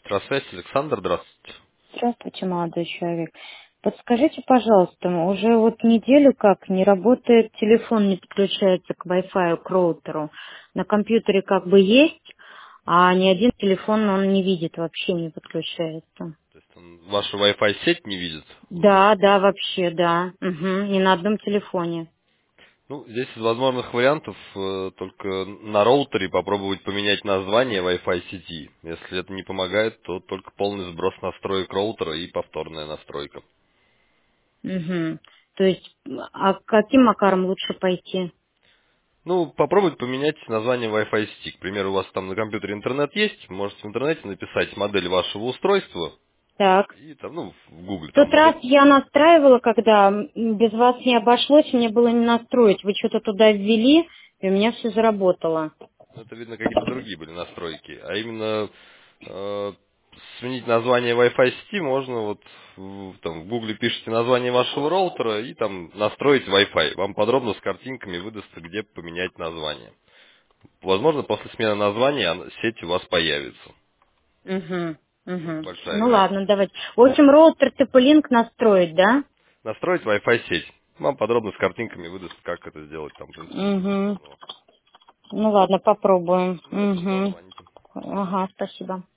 Электросвязь, Александр, здравствуйте. Здравствуйте, молодой человек. Подскажите, пожалуйста, уже вот неделю как не работает телефон, не подключается к Wi-Fi, к роутеру. На компьютере как бы есть, а ни один телефон он не видит, вообще не подключается. То есть он вашу Wi-Fi сеть не видит? Да, да, вообще, да. Угу, ни на одном телефоне. Ну, здесь из возможных вариантов только на роутере попробовать поменять название Wi-Fi сети. Если это не помогает, то только полный сброс настроек роутера и повторная настройка. Угу. То есть, а каким макаром лучше пойти? Ну, попробовать поменять название Wi-Fi сети. К примеру, у вас там на компьютере интернет есть, можете в интернете написать модель вашего устройства Так. и там, ну, в Гугле В там тот раз модель. я настраивала, когда без вас не обошлось, мне было не настроить. Вы что-то туда ввели, и у меня все заработало. Ну, это, видно, какие-то другие были настройки. А именно э, сменить название Wi-Fi сети можно вот там, в Гугле пишите название вашего роутера и там настроить Wi-Fi. Вам подробно с картинками выдастся, где поменять название. Возможно, после смены названия сеть у вас появится. Угу, Ну, угу. большая Ну вероятность. ладно, давайте. В общем, роутер TP-Link настроить, да? Настроить Wi-Fi сеть. Вам подробно с картинками выдаст, как это сделать. Там, в принципе, ничего Угу. сложного. Ну ладно, попробуем. Спасибо, Угу. звоните. Ага, спасибо.